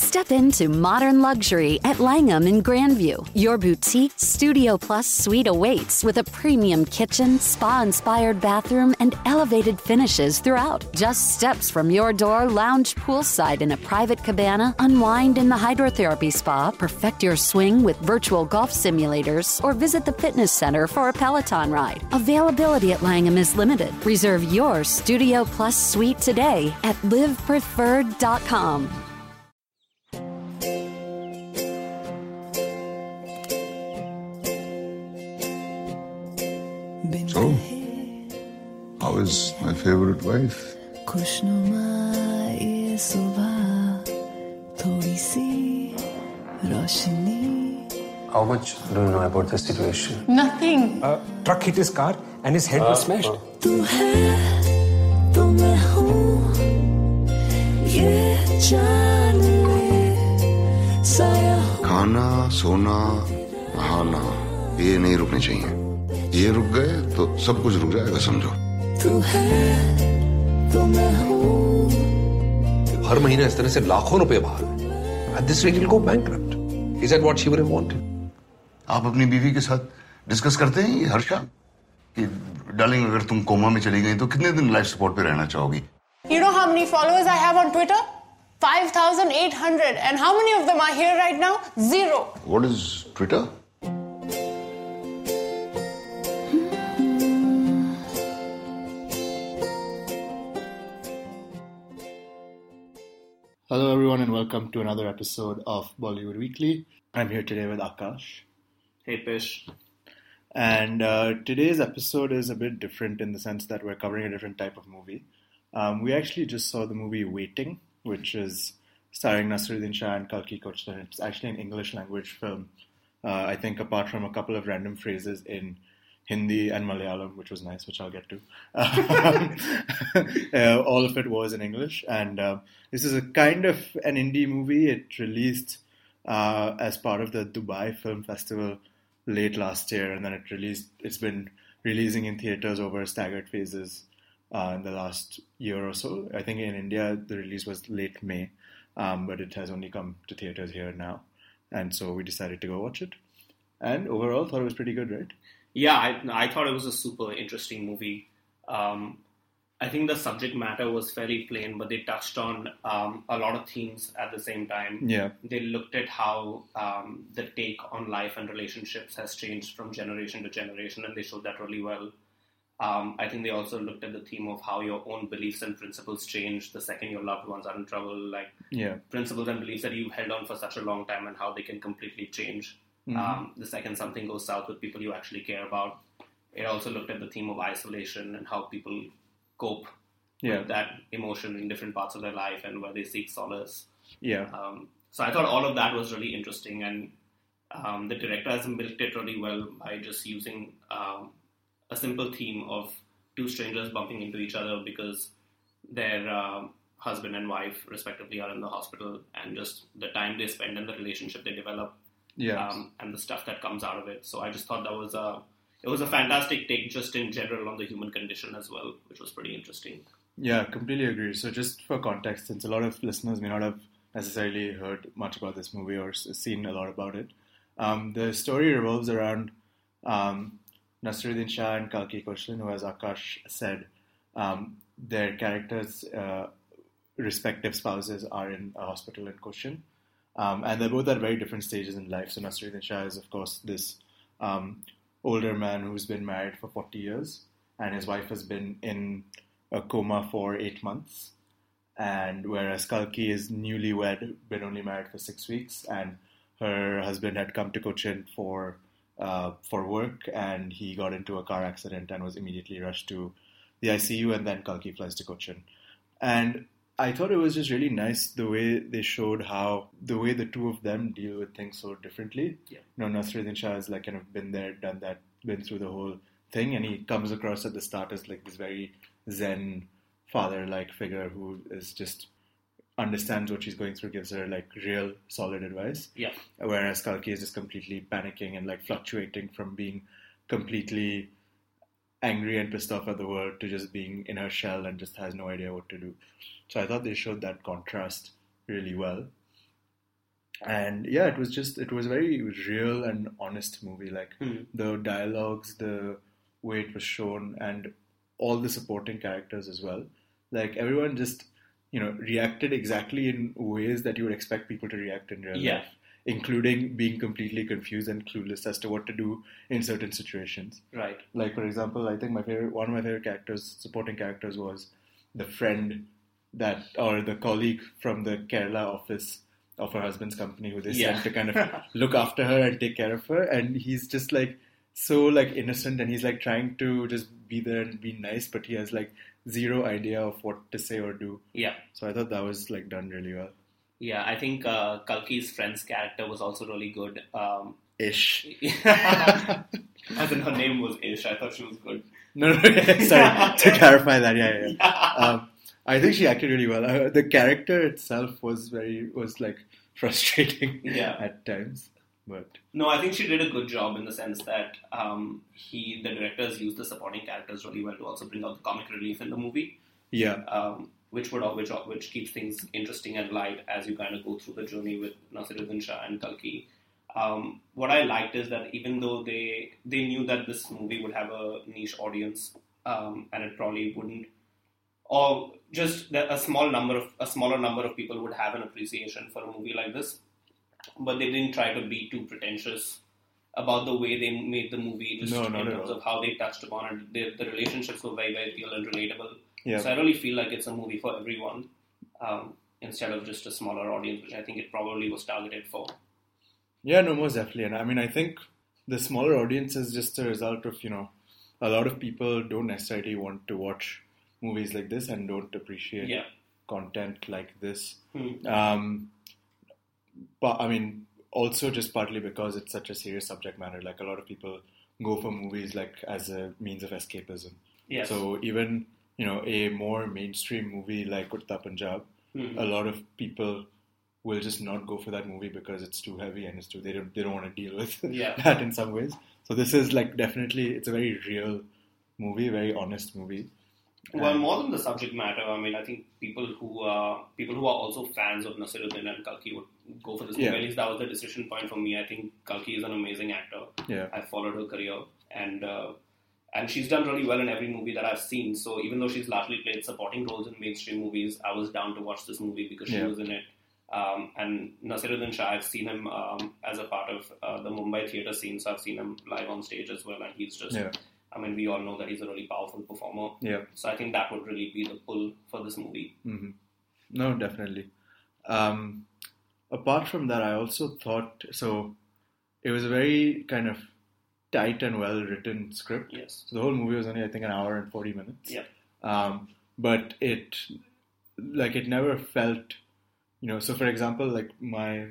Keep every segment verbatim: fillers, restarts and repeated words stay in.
Step into modern luxury at Langham in Grandview. Your boutique Studio Plus suite awaits with a premium kitchen, spa-inspired bathroom, and elevated finishes throughout. Just steps from your door, lounge poolside in a private cabana, unwind in the hydrotherapy spa, perfect your swing with virtual golf simulators, or visit the fitness center for a Peloton ride. Availability at Langham is limited. Reserve your Studio Plus suite today at live preferred dot com. So, how is my favorite wife? How much do you know about the situation? Nothing. A truck hit his car and his head uh, was smashed. खाना, सोना, नहाना, ये नहीं रुकने चाहिए. ये रुक गए तो सब कुछ रुक जाएगा समझो. हर महीने इस तरह से लाखों रुपए बाहर. At this rate, he'll go bankrupt. Is that what she would have wanted? आप अपनी बीवी के साथ डिस्कस करते हैं ये हर्षा कि डार्लिंग अगर तुम कोमा में चली गई तो कितने दिन लाइफ सपोर्ट पे रहना चाहोगी? You know how many followers I have on Twitter? five thousand eight hundred. And how many of them are here right now? Zero. What is Twitter? Hello everyone and welcome to another episode of Bollywood Weekly. I'm here today with Akash. Hey Pish. And uh, today's episode is a bit different in the sense that we're covering a different type of movie. Um, we actually just saw the movie Waiting, which is starring Naseeruddin Shah and Kalki Koechlin. It's actually an English language film. Uh, I think apart from a couple of random phrases in Hindi and Malayalam, which was nice, which I'll get to. Um, uh, all of it was in English. And uh, this is a kind of an indie movie. It released uh, as part of the Dubai Film Festival late last year. And then it released. It's been releasing in theaters over staggered phases uh, in the last year or so. I think in India, the release was late May. Um, but it has only come to theaters here now. And so we decided to go watch it. And overall, thought it was pretty good, right? Yeah, I, I thought it was a super interesting movie. Um, I think the subject matter was fairly plain, but they touched on um, a lot of themes at the same time. Yeah. They looked at how um, the take on life and relationships has changed from generation to generation, and they showed that really well. Um, I think they also looked at the theme of how your own beliefs and principles change the second your loved ones are in trouble, like yeah. principles and beliefs that you've held on for such a long time and how they can completely change. Mm-hmm. Um, the second something goes south with people you actually care about. It also looked at the theme of isolation and how people cope yeah. with that emotion in different parts of their life and where they seek solace. Yeah. Um, so I thought all of that was really interesting, and um, the director has milked it really well by just using um, a simple theme of two strangers bumping into each other because their uh, husband and wife respectively are in the hospital, and just the time they spend and the relationship they develop. Yeah. Um, and the stuff that comes out of it. So I just thought that was a it was a fantastic take just in general on the human condition as well, which was pretty interesting. Yeah, completely agree. So just for context, since a lot of listeners may not have necessarily heard much about this movie or seen a lot about it, um, the story revolves around um, Naseeruddin Shah and Kalki Koechlin, who, as Akash said, um, their characters' uh, respective spouses are in a hospital in Cochin. Um, and they're both at very different stages in life. So Naseeruddin Shah is, of course, this um, older man who's been married for forty years, and his wife has been in a coma for eight months. And whereas Kalki is newlywed, been only married for six weeks, and her husband had come to Cochin for uh, for work, and he got into a car accident and was immediately rushed to the I C U, and then Kalki flies to Cochin. And I thought it was just really nice the way they showed how the way the two of them deal with things so differently. Yeah. You know, Naseeruddin Shah has like kind of been there, done that, been through the whole thing, and he comes across at the start as like this very zen father-like figure who is just understands what she's going through, gives her like real solid advice. Yeah. Whereas Kalki is just completely panicking and like fluctuating from being completely angry and pissed off at the world to just being in her shell and just has no idea what to do. So I thought they showed that contrast really well. And yeah, it was just, it was a very real and honest movie. Like Mm. the dialogues, the way it was shown, and all the supporting characters as well. Like everyone just, you know, reacted exactly in ways that you would expect people to react in real Yeah. life, including being completely confused and clueless as to what to do in certain situations. Right. Like, for example, I think my favorite, one of my favorite characters, supporting characters, was the friend that, or the colleague from the Kerala office of her husband's company, who they Yeah. sent to kind of look after her and take care of her. And he's just like so like innocent, and he's like trying to just be there and be nice, but he has like zero idea of what to say or do. Yeah. So I thought that was like done really well. Yeah, I think uh, Kalki's friend's character was also really good. Um, Ish. as in her name was Ish, I thought she was good. No, no, sorry, to clarify that, yeah, yeah. yeah. Um, I think she acted really well. Uh, the character itself was very, was like frustrating Yeah. at times, but No, I think she did a good job in the sense that um, he, the directors used the supporting characters really well to also bring out the comic relief in the movie, yeah, um, which would which which keeps things interesting and light as you kind of go through the journey with Nasiruddin Shah and Kalki. Um, what I liked is that even though they they knew that this movie would have a niche audience, um, and it probably wouldn't, or just that a small number of a smaller number of people would have an appreciation for a movie like this, but they didn't try to be too pretentious about the way they made the movie, just No, in not at terms all. of how they touched upon it. The, the relationships were very, very real and relatable. yeah. So I really feel like it's a movie for everyone, um, instead of just a smaller audience, which I think it probably was targeted for. Yeah, no, most definitely. And I mean, I think the smaller audience is just a result of, you know, a lot of people don't necessarily want to watch movies like this and don't appreciate Yeah. content like this. Hmm. Um, but I mean, also just partly because it's such a serious subject matter. Like a lot of people go for movies like as a means of escapism. Yes. So even, you know, a more mainstream movie like Kurta Punjab, Mhm. a lot of people will just not go for that movie because it's too heavy and it's too, they don't they don't want to deal with Yeah. that in some ways. So this is like definitely, it's a very real movie, very honest movie. Well, And- more than the subject matter, I mean, I think people who are people who are also fans of Nasiruddin and Kalki would go for this movie. Yeah. At least that was the decision point for me. I think Kalki is an amazing actor. Yeah. I followed her career, and uh, and she's done really well in every movie that I've seen. So even though she's largely played supporting roles in mainstream movies, I was down to watch this movie because she Yeah. was in it. Um, and Nasiruddin Shah, I've seen him um, as a part of uh, the Mumbai theatre scene, so I've seen him live on stage as well, and he's just, Yeah. I mean, we all know that he's a really powerful performer. Yeah. So I think that would really be the pull for this movie. hmm No, definitely. Um, apart from that, I also thought, so it was a very kind of tight and well written script. Yes. So the whole movie was only, I think, an hour and forty minutes. Yeah. Um, but it, like, it never felt, you know, so for example, like my,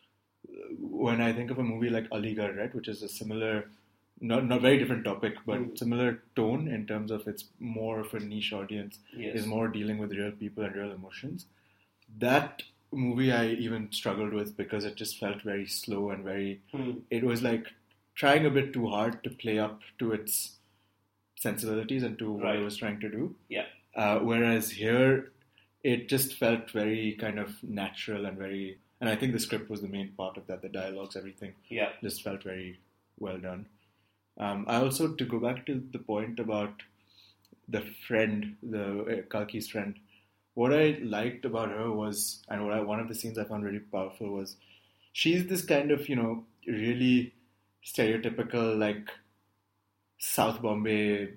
when I think of a movie like Aligarh, right, which is a similar, not not very different topic, but Mm. similar tone in terms of it's more of a niche audience, Yes. is more dealing with real people and real emotions. That movie I even struggled with because it just felt very slow and very, Hmm. it was like trying a bit too hard to play up to its sensibilities and to what Right. it was trying to do. Yeah. Uh, whereas here, it just felt very kind of natural and very, and I think the script was the main part of that, the dialogues, everything Yeah. just felt very well done. Um, I also, to go back to the point about the friend, the uh, Kalki's friend, what I liked about her was, and what I, one of the scenes I found really powerful was, she's this kind of, you know, really stereotypical, like, South Bombay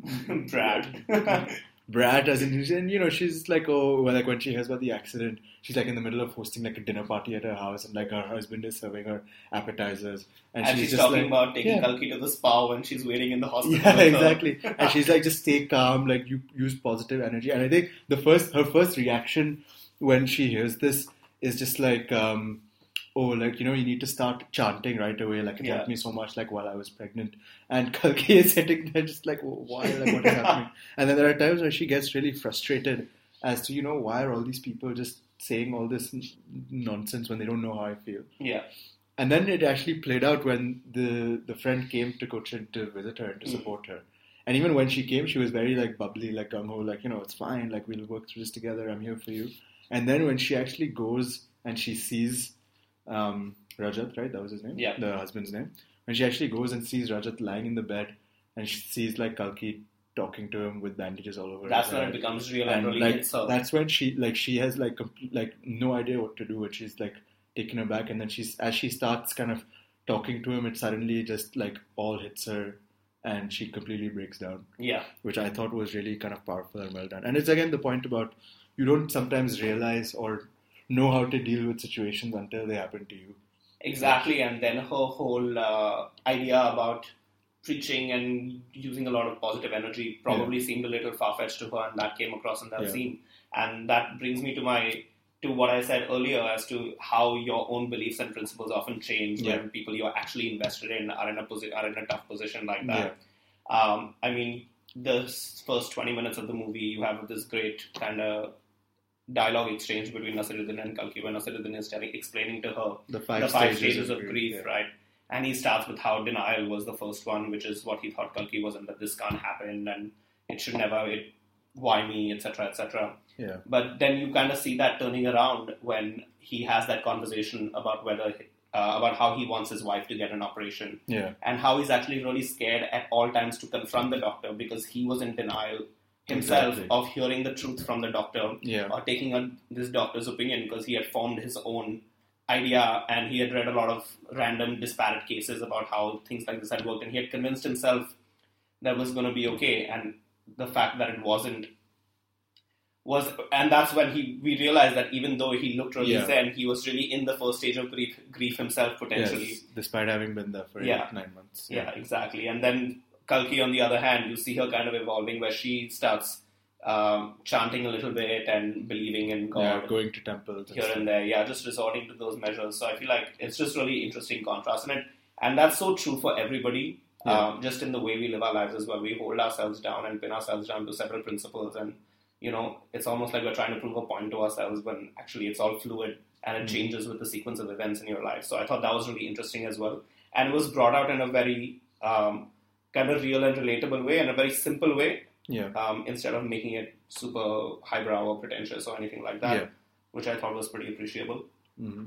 Brad. brat, as in, and, you know, she's like, oh, well, like when she hears about the accident, she's like in the middle of hosting like a dinner party at her house, and like her husband is serving her appetizers, and, And she's, she's just talking like, about taking yeah. Kalki to the spa when she's waiting in the hospital. Yeah, with her. exactly. And she's like, just stay calm, like you use positive energy. And I think the first, her first reaction when she hears this is just like, um, oh, like, you know, you need to start chanting right away. Like, it Yeah. helped me so much, like, while I was pregnant. And Kalki is sitting there just like, oh, why? Like, what is happening? And then there are times where she gets really frustrated as to, you know, why are all these people just saying all this n- nonsense when they don't know how I feel? Yeah. And then it actually played out when the, the friend came to Cochin to visit her and to Mm. support her. And even when she came, she was very like bubbly, like gung-ho, like, you know, it's fine, like we'll work through this together, I'm here for you. And then when she actually goes and she sees um, Rajat, right? That was his name? Yeah. The husband's name. When she actually goes and sees Rajat lying in the bed and she sees like Kalki talking to him with bandages all over. That's when it becomes real and, and really like, hits her. That's when she like she has like complete, like no idea what to do, and she's like taken aback, and then she's as she starts kind of talking to him, it suddenly just like all hits her and she completely breaks down. Yeah. Which I thought was really kind of powerful and well done. And it's again the point about you don't sometimes realize or know how to deal with situations until they happen to you. Exactly, and then her whole uh, idea about preaching and using a lot of positive energy probably yeah. seemed a little far-fetched to her, and that came across in that yeah. scene. And that brings me to my to what I said earlier as to how your own beliefs and principles often change yeah. when people you're actually invested in are in a posi- are in a tough position like that. Yeah. Um, I mean, the first twenty minutes of the movie, you have this great kind of dialogue exchange between Naseeruddin and Kalki, when Naseeruddin is telling, explaining to her the five, the five stages, stages of grief, grief, yeah. right? And he starts with how denial was the first one, which is what he thought Kalki was, and that this can't happen, and it should never, it, why me, et cetera, et cetera. Yeah. But then you kind of see that turning around when he has that conversation about whether, uh, about how he wants his wife to get an operation, yeah. and how he's actually really scared at all times to confront the doctor because he was in denial himself exactly. of hearing the truth from the doctor yeah. or taking a, this doctor's opinion because he had formed his own idea and he had read a lot of random disparate cases about how things like this had worked, and he had convinced himself that it was going to be okay, and the fact that it wasn't was, and that's when he we realized that even though he looked really yeah. zen, he was really in the first stage of grief, grief himself potentially. Yes, despite having been there for yeah. eight, nine months. Yeah. yeah, exactly. And then Kalki, on the other hand, you see her kind of evolving where she starts um, chanting a little bit and believing in God. Yeah, going to temples. Here and, and there. Yeah, just resorting to those measures. So I feel like it's just really interesting contrast in it. And that's so true for everybody, yeah. um, just in the way we live our lives as well. We hold ourselves down and pin ourselves down to several principles. And, you know, it's almost like we're trying to prove a point to ourselves when actually it's all fluid and it mm. changes with the sequence of events in your life. So I thought that was really interesting as well. And it was brought out in a very Um, kind of real and relatable way, and a very simple way, yeah. um, instead of making it super highbrow or pretentious or anything like that, yeah. which I thought was pretty appreciable. Mm-hmm.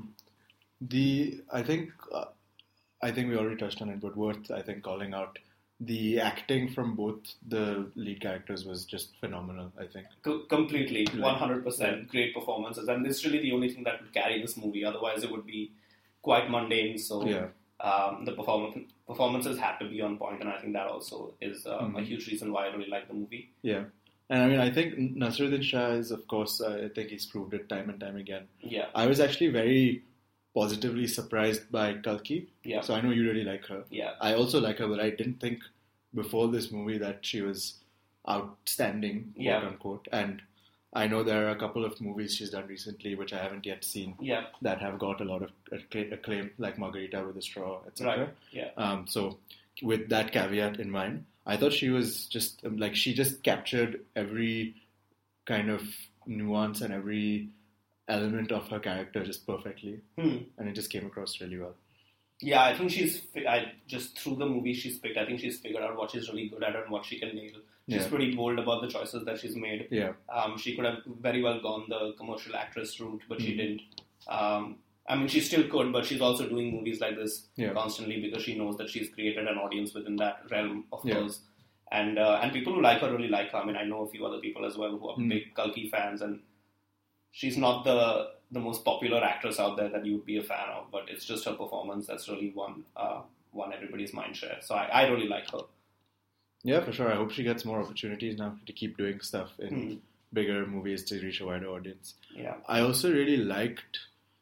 The I think uh, I think we already touched on it, but worth I think calling out the acting from both the lead characters was just phenomenal. I think Co- completely, one hundred percent yeah. great performances, and this is really the only thing that would carry this movie. Otherwise, it would be quite mundane. So. Yeah. Um, the perform- performances had to be on point, and I think that also is uh, mm-hmm. a huge reason why I really like the movie. Yeah, and I mean, I think Naseeruddin Shah is, of course, uh, I think he's proved it time and time again. Yeah, I was actually very positively surprised by Kalki. Yeah, so I know you really like her. Yeah, I also like her, but I didn't think before this movie that she was outstanding, quote yeah. unquote, and. I know there are a couple of movies she's done recently, which I haven't yet seen, yeah. that have got a lot of acclaim, like Margarita with a Straw, et cetera. Right. Yeah. Um, so, with that caveat in mind, I thought she was just um, like she just captured every kind of nuance and every element of her character just perfectly, hmm. and it just came across really well. Yeah, I think she's, I just through the movie she's picked, I think she's figured out what she's really good at and what she can nail. She's yeah. pretty bold about the choices that she's made. Yeah. Um, she could have very well gone the commercial actress route, but mm-hmm. she didn't. Um, I mean, she still could, but she's also doing movies like this yeah. constantly because she knows that she's created an audience within that realm of yeah. hers. And uh, and people who like her really like her. I mean, I know a few other people as well who are mm. big Kalki fans, and she's not the the most popular actress out there that you would be a fan of, but it's just her performance that's really won uh, won everybody's mind share. So I, I really like her. Yeah, for sure. I hope she gets more opportunities now to keep doing stuff in mm. bigger movies to reach a wider audience. Yeah. I also really liked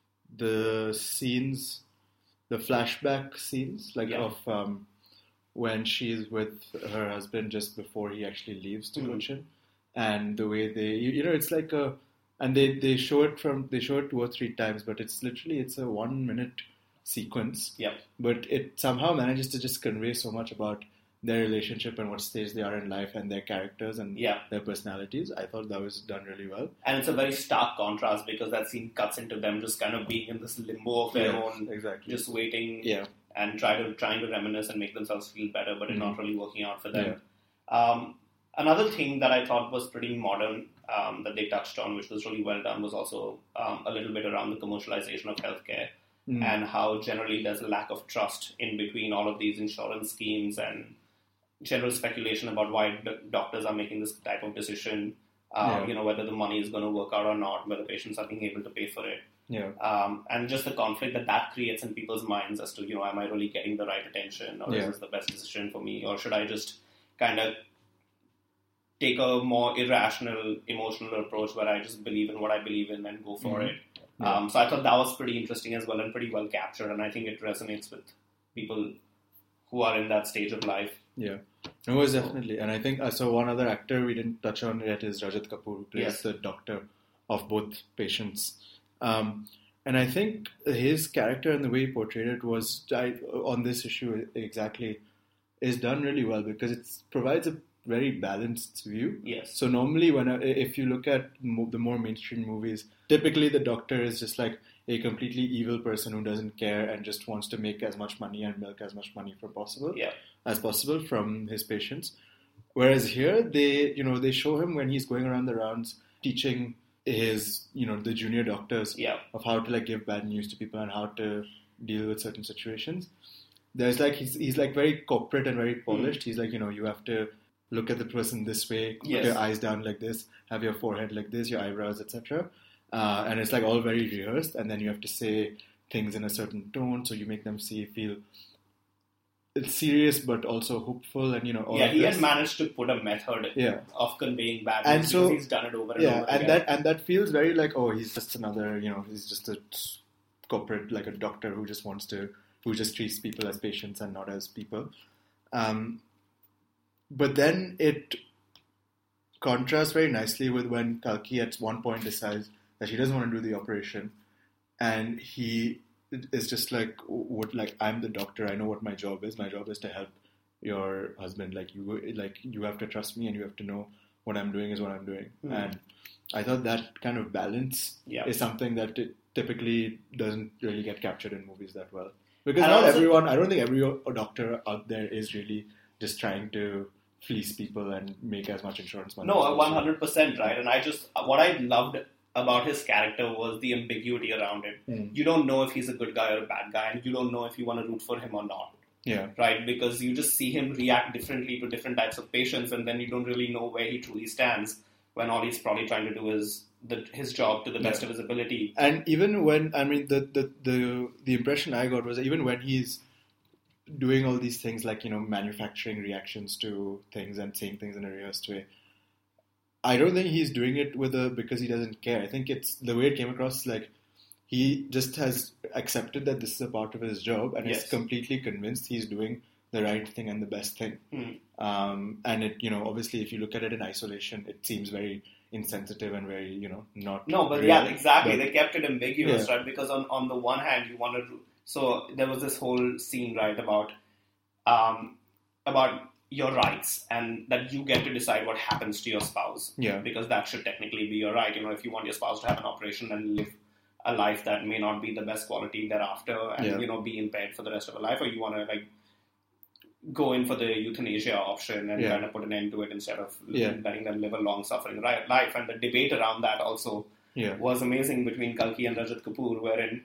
the scenes, the flashback scenes, like yeah. of um, when she's with her husband just before he actually leaves to mm. Cochin, and the way they, you, you know, it's like a, and they, they show it from, they show it two or three times, but it's literally, it's a one minute sequence. Yeah. But it somehow manages to just convey so much about their relationship and what stage they are in life and their characters and yeah. their personalities. I thought that was done really well. And it's a very stark contrast because that scene cuts into them just kind of being in this limbo of their yeah, own, exactly. just waiting yeah. and try to trying to reminisce and make themselves feel better, but mm-hmm. it's not really working out for them. Yeah. Um, another thing that I thought was pretty modern um, that they touched on, which was really well done, was also um, a little bit around the commercialization of healthcare. mm. and how generally there's a lack of trust in between all of these insurance schemes and general speculation about why d- doctors are making this type of decision, uh, yeah. you know, whether the money is going to work out or not, whether patients are being able to pay for it. Yeah. Um, and just the conflict that that creates in people's minds as to, you know, am I really getting the right attention, or yeah. is this the best decision for me, or should I just kind of take a more irrational, emotional approach where I just believe in what I believe in and go for mm-hmm. it. Yeah. Um, so I thought that was pretty interesting as well and pretty well captured, and I think it resonates with people who are in that stage of life. Yeah, it was definitely. And I think, uh, so one other actor we didn't touch on yet is Rajat Kapoor, who plays yes. the doctor of both patients. Um, and I think his character and the way he portrayed it was, I, on this issue exactly, is done really well because it provides a very balanced view. Yes. So normally, when if you look at mo- the more mainstream movies, typically the doctor is just like a completely evil person who doesn't care and just wants to make as much money and milk as much money for possible yeah. as possible from his patients. Whereas here, they you know they show him when he's going around the rounds teaching his you know the junior doctors yeah. of how to like give bad news to people and how to deal with certain situations. There's like he's he's like very corporate and very polished. Mm. He's like you know you have to look at the person this way, put yes. your eyes down like this, have your forehead like this, your eyebrows, et cetera. Uh, and it's like all very rehearsed, and then you have to say things in a certain tone, so you make them see feel it's serious but also hopeful, and you know. All yeah, of he this. had managed to put a method yeah. of conveying bad and news so, because he's done it over and yeah, over and again. that and that feels very like oh he's just another you know he's just a corporate like a doctor who just wants to who just treats people as patients and not as people. Um, but then it contrasts very nicely with when Kalki at one point decides that he doesn't want to do the operation, and he is just like, "What? Like I'm the doctor. I know what my job is. My job is to help your husband. Like you, like you have to trust me, and you have to know what I'm doing is what I'm doing." Mm-hmm. And I thought that kind of balance yeah. is something that it typically doesn't really get captured in movies that well. Because and not also, everyone, I don't think every doctor out there is really just trying to fleece people and make as much insurance money. No, one hundred percent right. And I just, what I loved about his character was the ambiguity around it. Mm. You don't know if he's a good guy or a bad guy, and you don't know if you want to root for him or not. Yeah. Right? Because you just see him react differently to different types of patients, and then you don't really know where he truly stands when all he's probably trying to do is the, his job to the best yeah. of his ability. And even when, I mean, the, the, the, the impression I got was that even when he's doing all these things like, you know, manufacturing reactions to things and saying things in a rehearsed way, I don't think he's doing it with a, because he doesn't care. I think it's, the way it came across, like, he just has accepted that this is a part of his job and yes. is completely convinced he's doing the right thing and the best thing. Mm. Um, and it, you know, obviously if you look at it in isolation, it seems very insensitive and very, you know, not No, but real, yeah, exactly. but, they kept it ambiguous, yeah. right? Because on, on the one hand, you wanted to... So there was this whole scene, right, about um, about your rights and that you get to decide what happens to your spouse. Yeah. Because that should technically be your right. You know, if you want your spouse to have an operation and live a life that may not be the best quality thereafter and, yeah. you know, be impaired for the rest of your life, or you want to, like, go in for the euthanasia option and yeah. kind of put an end to it instead of yeah. letting them live a long suffering life. And the debate around that also yeah. was amazing between Kalki and Rajat Kapoor, wherein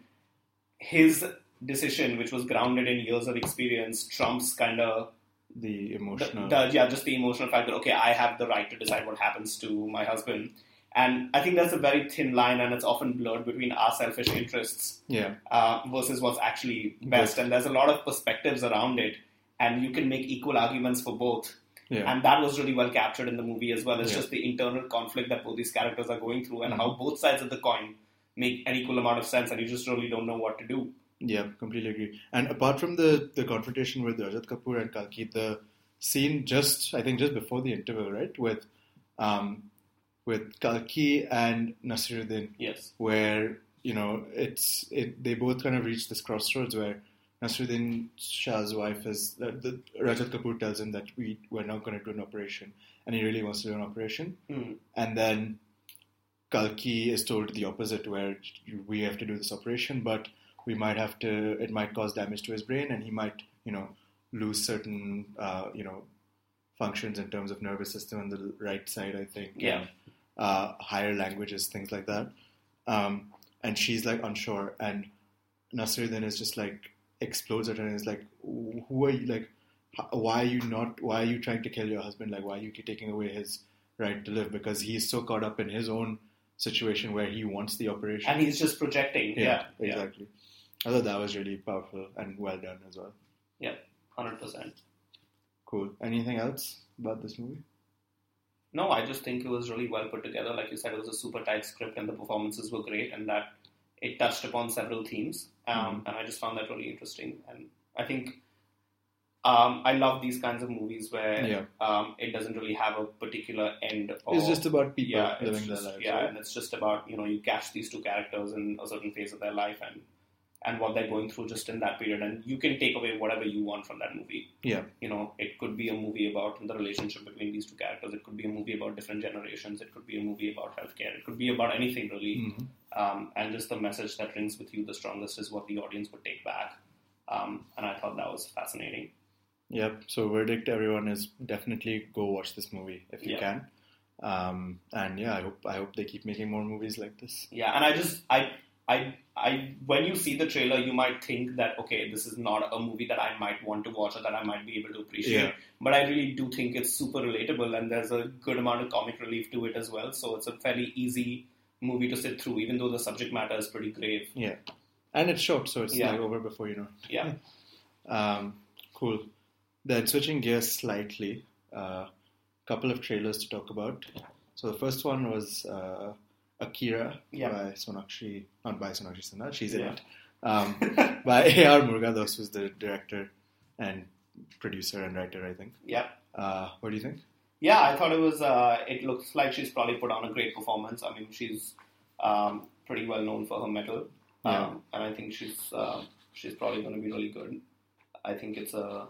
his decision, which was grounded in years of experience, trumps kind of the emotional... The, the, yeah, just the emotional fact that, okay, I have the right to decide what happens to my husband. And I think that's a very thin line, and it's often blurred between our selfish interests yeah. uh, versus what's actually best. Good. And there's a lot of perspectives around it, and you can make equal arguments for both. Yeah. And that was really well captured in the movie as well. It's yeah. just the internal conflict that both these characters are going through and mm-hmm. how both sides of the coin make an equal amount of sense, and you just really don't know what to do. Yeah, completely agree. And apart from the, the confrontation with Rajat Kapoor and Kalki, the scene just, I think just before the interval, right, with um, with Kalki and Naseeruddin, yes, where, you know, it's it they both kind of reach this crossroads where Naseeruddin Shah's wife is, uh, the, Rajat Kapoor tells him that we, we're not going to do an operation, and he really wants to do an operation. Mm. And then Kalki is told the opposite, where we have to do this operation, but we might have to, it might cause damage to his brain, and he might, you know, lose certain, uh, you know, functions in terms of nervous system on the right side, I think. Yeah. And, uh, higher languages, things like that. Um, and she's like unsure. And Nasruddin is just like explodes at her and is like, who are you, like, why are you not, why are you trying to kill your husband? Like, why are you taking away his right to live? Because he's so caught up in his own situation where he wants the operation. And he's just projecting. Yeah, yeah exactly. Yeah. I thought that was really powerful and well done as well. Yeah, one hundred percent. Cool. Anything else about this movie? No, I just think it was really well put together. Like you said, it was a super tight script and the performances were great, and that it touched upon several themes. Um, mm-hmm. And I just found that really interesting. And I think um, I love these kinds of movies where yeah. um, it doesn't really have a particular end. Or, it's just about people yeah, living just, their lives. Yeah, right? and it's just about, you know, you catch these two characters in a certain phase of their life and and what they're going through just in that period. And you can take away whatever you want from that movie. Yeah. You know, it could be a movie about the relationship between these two characters. It could be a movie about different generations. It could be a movie about healthcare. It could be about anything, really. Mm-hmm. Um, and just the message that rings with you the strongest is what the audience would take back. Um, and I thought that was fascinating. Yep. So verdict, everyone, is definitely go watch this movie if you yep. can. Um, and yeah, I hope I hope they keep making more movies like this. Yeah, and I just I I I when you see the trailer, you might think that okay, this is not a movie that I might want to watch or that I might be able to appreciate. Yeah. But I really do think it's super relatable, and there's a good amount of comic relief to it as well. So it's a fairly easy movie to sit through, even though the subject matter is pretty grave. Yeah, and it's short, so it's yeah. like over before you know. Yeah. um, cool. Then switching gears slightly, a uh, couple of trailers to talk about. So the first one was uh, Akira yeah. by Sonakshi, not by Sonakshi Sinha, she's in yeah. it. Um, by A R Murugadoss, who's the director and producer and writer, I think. Yeah. Uh, what do you think? Yeah, I thought it was, uh, it looks like she's probably put on a great performance. I mean, she's um, pretty well known for her metal. Um, yeah. And I think she's uh, she's probably going to be really good. I think it's a...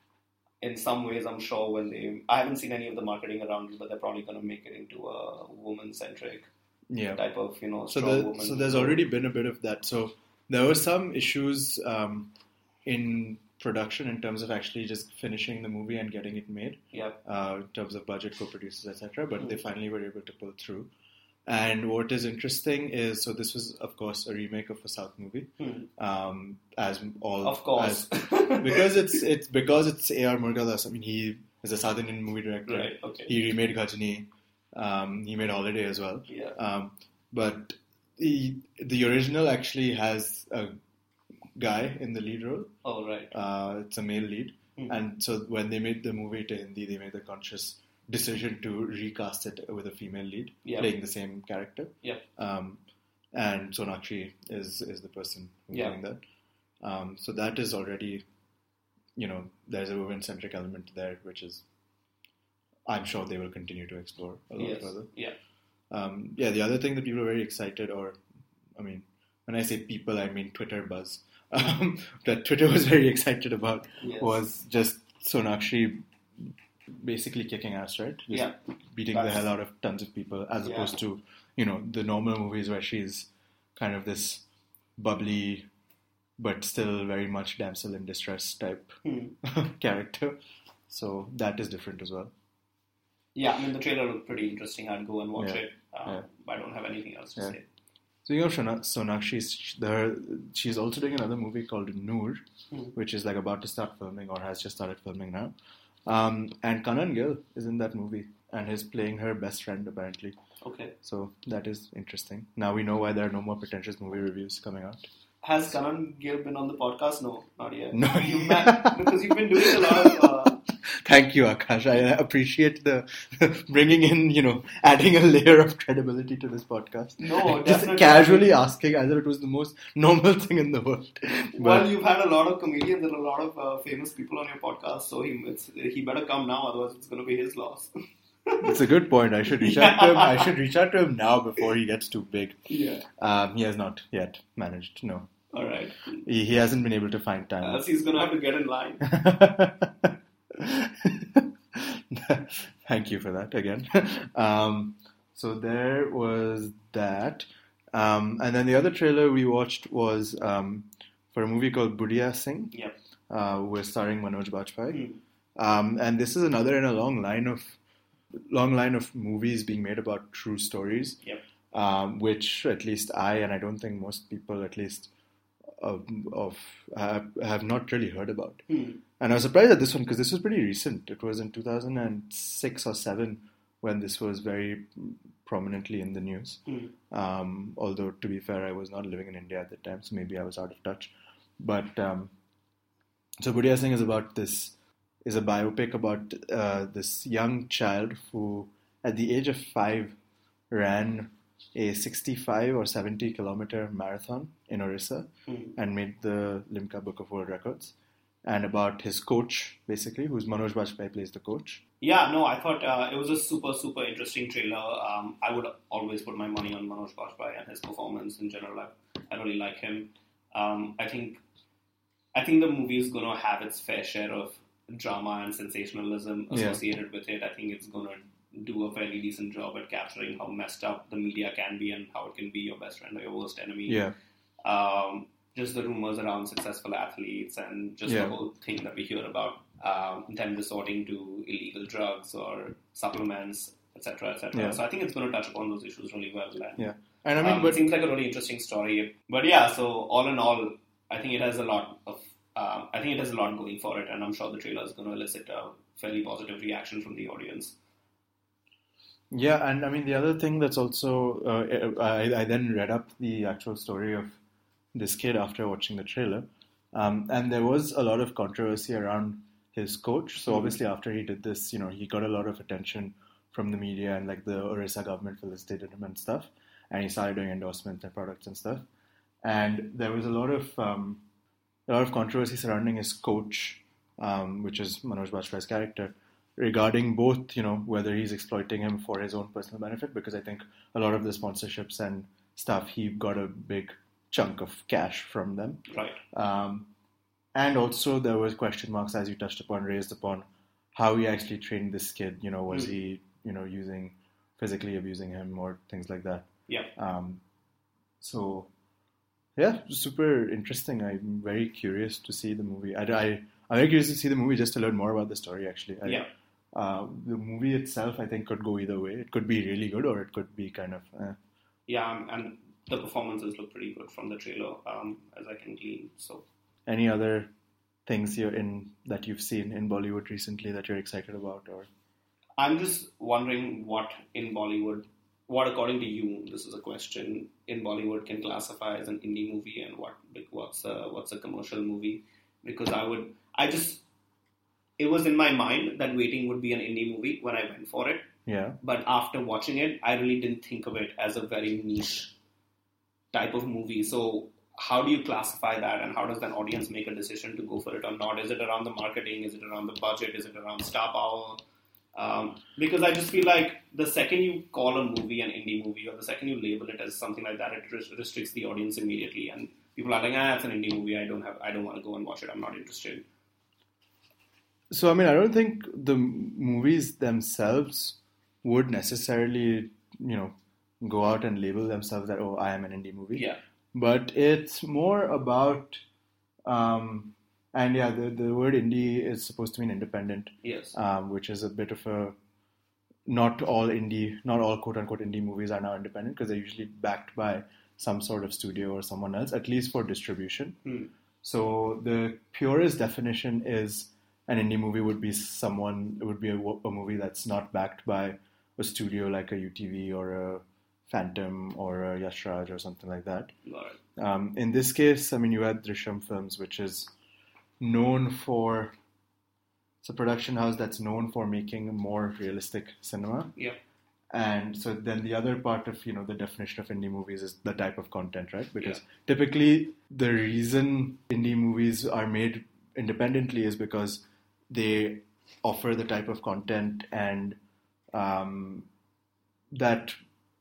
In some ways, I'm sure when they... I haven't seen any of the marketing around it, but they're probably going to make it into a woman-centric yeah. type of, you know, so strong the, woman. So there's already been a bit of that. So there were some issues um, in production in terms of actually just finishing the movie and getting it made. Yeah. Uh, in terms of budget, co-producers, et cetera. But mm. they finally were able to pull through. And what is interesting is, so this was, of course, a remake of a South movie, hmm. um, as all of course, as, because it's it's because it's A R Murugadoss. I mean, he is a South Indian movie director. Right. Okay. He remade Ghajini. Um, he made Holiday as well. Yeah. Um, but the the original actually has a guy in the lead role. Oh right. Uh, it's a male lead, hmm. and so when they made the movie to Hindi, they made the conscious decision to recast it with a female lead, yep. playing the same character. Yeah. Um, and Sonakshi is is the person who's yep. doing that. Um, so that is already, you know, there's a women-centric element there, which is, I'm sure they will continue to explore a lot yes. further. Yeah. Um, yeah, the other thing that people are very excited, or, I mean, when I say people, I mean Twitter buzz, um, that Twitter was very excited about yes. was just Sonakshi basically kicking ass, right? Just yeah. beating That's, the hell out of tons of people, as yeah. opposed to, you know, the normal movies where she's kind of this bubbly, but still very much damsel in distress type hmm. character. So that is different as well. Yeah, I mean, the trailer looked pretty interesting. I'd go and watch yeah. it. Um, yeah. But I don't have anything else to yeah. say. So you know, Sonakshi, the, she's also doing another movie called Noor, hmm. which is like about to start filming or has just started filming now. Um, and Kanan Gill is in that movie and is playing her best friend apparently. Okay. So that is interesting. Now we know why there are no more pretentious movie reviews coming out. Has Kanan Gill been on the podcast? No, not yet. No, you met, because you've been doing a lot of. Uh... Thank you, Akash. I appreciate the bringing in, you know, adding a layer of credibility to this podcast. No, just definitely. casually asking as if it was the most normal thing in the world. But, well, you've had a lot of comedians and a lot of uh, famous people on your podcast, so he it's, he better come now, otherwise it's going to be his loss. It's a good point. I should reach out to him. I should reach out to him now before he gets too big. Yeah. Um, he has not yet managed. No. All right. He, he hasn't been able to find time. Uh, so he's going to have to get in line. Thank you for that again. Um, so there was that. Um, and then the other trailer we watched was um, for a movie called Budiya Singh. Yep. Uh, we're starring Manoj Bajpayee. Hmm. Um, and this is another in a long line of long line of movies being made about true stories. Yep. Um, which at least I, and I don't think most people, at least of, of I have not really heard about. Hmm. And I was surprised at this one because this was pretty recent. It was in two thousand six or seven when this was very prominently in the news. Hmm. Um, although, to be fair, I was not living in India at the time, so maybe I was out of touch. But um, so Budhia Singh is about this, is a biopic about uh, this young child who, at the age of five, ran a sixty-five or seventy kilometer marathon in Orissa Hmm. and made the Limca Book of World Records. And about his coach, basically, who's Manoj Bajpayee plays the coach. Yeah, no, I thought uh, it was a super, super interesting trailer. Um, I would always put my money on Manoj Bajpayee and his performance in general. I, I really like him. Um, I think I think the movie is going to have its fair share of drama and sensationalism associated yeah. with it. I think it's going to do a fairly decent job at capturing how messed up the media can be and how it can be your best friend or your worst enemy. Yeah. Um, just the rumors around successful athletes and just yeah. the whole thing that we hear about um, them resorting to illegal drugs or supplements, et cetera, et cetera. Yeah. So I think it's going to touch upon those issues really well. And, yeah, and I mean, um, but it seems like a really interesting story. But yeah, so all in all, I think it has a lot of, uh, I think it has a lot going for it, and I'm sure the trailer is going to elicit a fairly positive reaction from the audience. Yeah, and I mean the other thing that's also, uh, I, I then read up the actual story of this kid after watching the trailer, um, and there was a lot of controversy around his coach. So mm-hmm. obviously after he did this, you know, he got a lot of attention from the media and like the Orissa government felicitated him and stuff, and he started doing endorsements and products and stuff. And there was a lot of um, a lot of controversy surrounding his coach, um, which is Manoj Bajpayee's character, regarding both, you know, whether he's exploiting him for his own personal benefit, because I think a lot of the sponsorships and stuff, he got a big chunk of cash from them. Right. Um, and also there was question marks, as you touched upon, raised upon how he actually trained this kid. You know, was mm. he, you know, using, physically abusing him or things like that. Yeah. Um, so, yeah, super interesting. I'm very curious to see the movie. I, I, I'm very curious to see the movie just to learn more about the story, actually. I, yeah. Uh, the movie itself, I think, could go either way. It could be really good or it could be kind of... Eh. Yeah, and the performances look pretty good from the trailer, um, as I can glean. So, any other things you're in that you've seen in Bollywood recently that you're excited about? Or I'm just wondering what in Bollywood, what according to you, this is a question, in Bollywood can classify as an indie movie and what what's a, what's a commercial movie? Because I would, I just... It was in my mind that Waiting would be an indie movie when I went for it. Yeah. But after watching it, I really didn't think of it as a very niche type of movie. So how do you classify that, and how does an audience make a decision to go for it or not? Is it around the marketing? Is it around the budget? Is it around star power? Um, because I just feel like the second you call a movie an indie movie, or the second you label it as something like that, it restricts the audience immediately. And people are like, ah, it's an indie movie. I don't have, I don't want to go and watch it. I'm not interested. So, I mean, I don't think the movies themselves would necessarily, you know, go out and label themselves that, oh, I am an indie movie. Yeah. But it's more about, um, and yeah, the, the word indie is supposed to mean independent. Yes. Um, which is a bit of a, not all indie, not all quote-unquote indie movies are now independent because they're usually backed by some sort of studio or someone else, at least for distribution. Hmm. So the purest definition is an indie movie would be someone, it would be a, a movie that's not backed by a studio like a U T V or a Phantom or a Yash Raj or something like that. Right. Um, in this case, I mean, you had Drishyam Films, which is known for, it's a production house that's known for making more realistic cinema. Yeah. And so then the other part of, you know, the definition of indie movies is the type of content, right? Because yeah. typically the reason indie movies are made independently is because they offer the type of content and um, that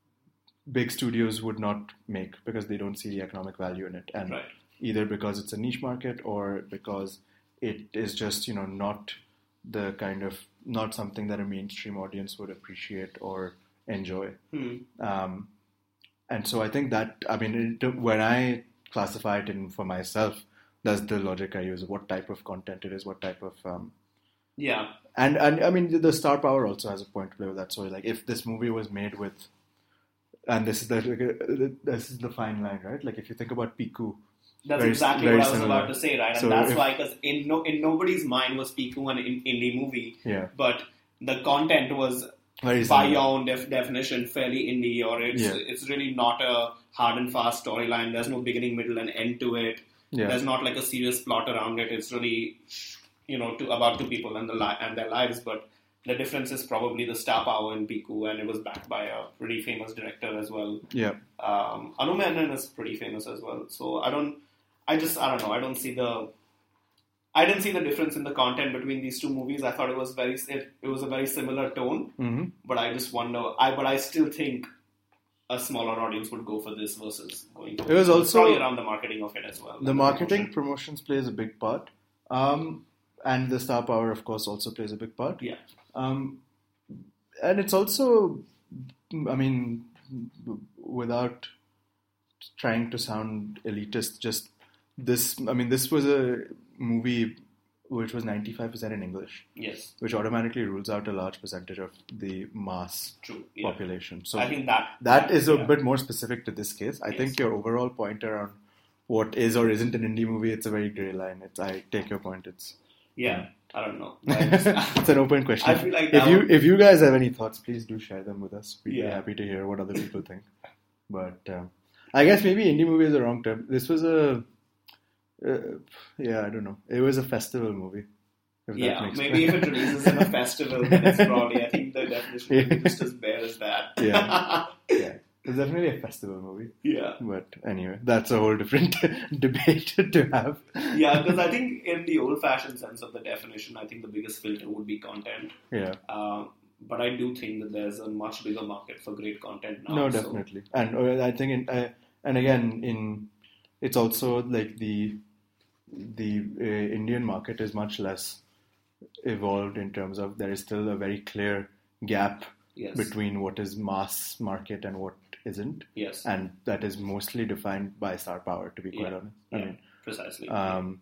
big studios would not make because they don't see the economic value in it. And right. either because it's a niche market or because it is just, you know, not the kind of, not something that a mainstream audience would appreciate or enjoy. Hmm. Um, and so I think that, I mean, it, when I classify it in for myself, that's the logic I use, what type of content it is, what type of... Um, yeah. And, and I mean, the star power also has a point to play with that. So, like, if this movie was made with... And this is the this is the fine line, right? Like, if you think about Piku, That's very, exactly very what I was similar. about to say, right? And So that's if- why, because in no, in nobody's mind was Piku an in, indie movie, Yeah. but the content was Very by similar. your own def- definition fairly indie, or it's Yeah. it's really not a hard and fast storyline. There's no beginning, middle, and end to it. Yeah. There's not like a serious plot around it. It's really, you know, to, about two people and the li- and their lives, but the difference is probably the star power in Piku, and it was backed by a pretty famous director as well. Yeah. Um, Anu Menon is pretty famous as well. So I don't, I just, I don't know. I don't see the, I didn't see the difference in the content between these two movies. I thought it was very, it, it was a very similar tone. Mm-hmm. But I just wonder, I but I still think a smaller audience would go for this versus going to It was so it's also- probably around the marketing of it as well. The and marketing promotion. promotions plays a big part. Um, and the star power, of course, also plays a big part. Yeah. Um, and it's also, I mean, without trying to sound elitist, just this, I mean, this was a movie which was ninety-five percent in English, Yes. which automatically rules out a large percentage of the mass True. Yeah. population. So I think that that is a yeah. bit more specific to this case. I Yes. think your overall point around what is or isn't an indie movie, it's a very grey line. It's, I take your point. It's Yeah. I don't know. I just- it's an open question. I feel like if that you one- if you guys have any thoughts, please do share them with us. We'd be Yeah. happy to hear what other people think. But um, I guess maybe indie movie is the wrong term. This was a uh, yeah, I don't know. It was a festival movie. If that Yeah, makes maybe if it releases in a festival, then it's probably, I think the definition Yeah. would be just as bare as that. Yeah. yeah, it's definitely a festival movie. Yeah. But anyway, that's a whole different debate to have. Yeah, because I think in the old-fashioned sense of the definition, I think the biggest filter would be content. Yeah. Uh, but I do think that there's a much bigger market for great content now. No, so- definitely, and uh, I think, in, uh, and again, in it's also like the the uh, Indian market is much less evolved in terms of there is still a very clear gap Yes. between what is mass market and what isn't, Yes. and that is mostly defined by star power. To be quite Yeah. honest, I Yeah, mean, precisely. um,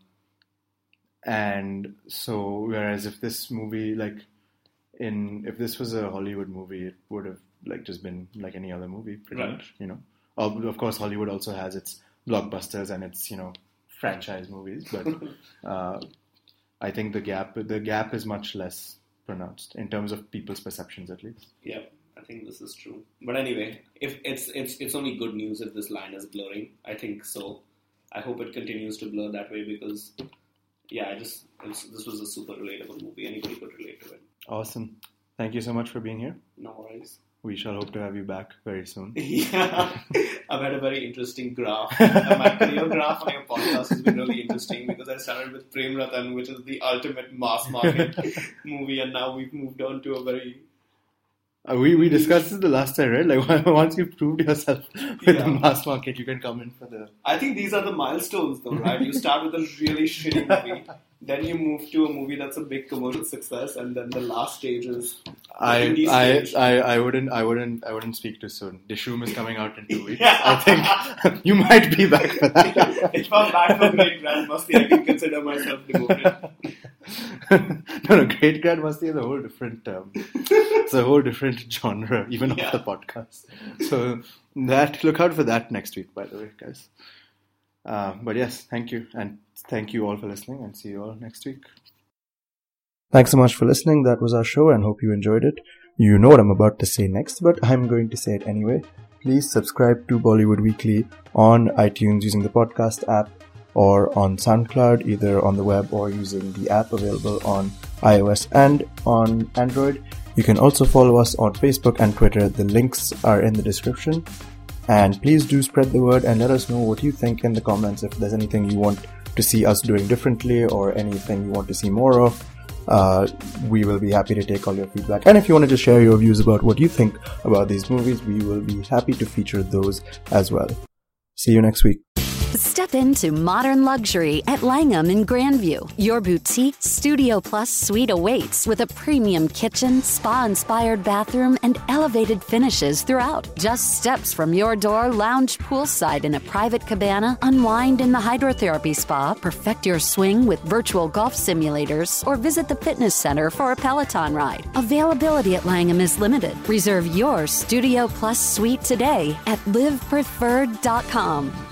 and so whereas if this movie like in if this was a Hollywood movie, it would have like just been like any other movie, pretty Right. much. You know, of, of course, Hollywood also has its blockbusters and its you know franchise movies, but uh, I think the gap the gap is much less pronounced in terms of people's perceptions, at least. Yeah, I think this is true. But anyway, if it's it's it's only good news if this line is blurring. I think so. I hope it continues to blur that way because, yeah, I just it's, this was a super relatable movie. Anybody could relate to it. Awesome. Thank you so much for being here. No worries. We shall hope to have you back very soon. Yeah, I've had a very interesting graph. My career graph on your podcast has been really interesting because I started with Prem Ratan, which is the ultimate mass market movie, and now we've moved on to a very Uh, we we discussed this the last time, right? Like once you've proved yourself with Yeah. the mass market, you can come in for the. I think these are the milestones, though, right? You start with a really shitty movie, then you move to a movie that's a big commercial success, and then the last stage is the I, indie I stage. I I wouldn't I wouldn't I wouldn't speak too soon. Dishoom is coming out in two weeks. Yeah. I think you might be back for that. If I'm back for Great Grand Musty, I can consider myself devoted. no, no, Great Grand Musty is a whole different. Um, it's a whole different genre, even Yeah. of the podcast. So that look out for that next week, by the way, guys. Uh, but yes, thank you, and thank you all for listening, and see you all next week. Thanks so much for listening. That was our show, and hope you enjoyed it. You know what I'm about to say next, but I'm going to say it anyway. Please subscribe to Bollywood Weekly on iTunes using the podcast app, or on SoundCloud, either on the web or using the app available on iOS and on Android. You can also follow us on Facebook and Twitter. The links are in the description. And please do spread the word and let us know what you think in the comments. If there's anything you want to see us doing differently or anything you want to see more of, uh, we will be happy to take all your feedback. And if you want to just share your views about what you think about these movies, we will be happy to feature those as well. See you next week. Step into modern luxury at Langham in Grandview. Your boutique Studio Plus suite awaits with a premium kitchen, spa-inspired bathroom, and elevated finishes throughout. Just steps from your door, lounge poolside in a private cabana, unwind in the hydrotherapy spa, perfect your swing with virtual golf simulators, or visit the fitness center for a Peloton ride. Availability at Langham is limited. Reserve your Studio Plus suite today at live preferred dot com.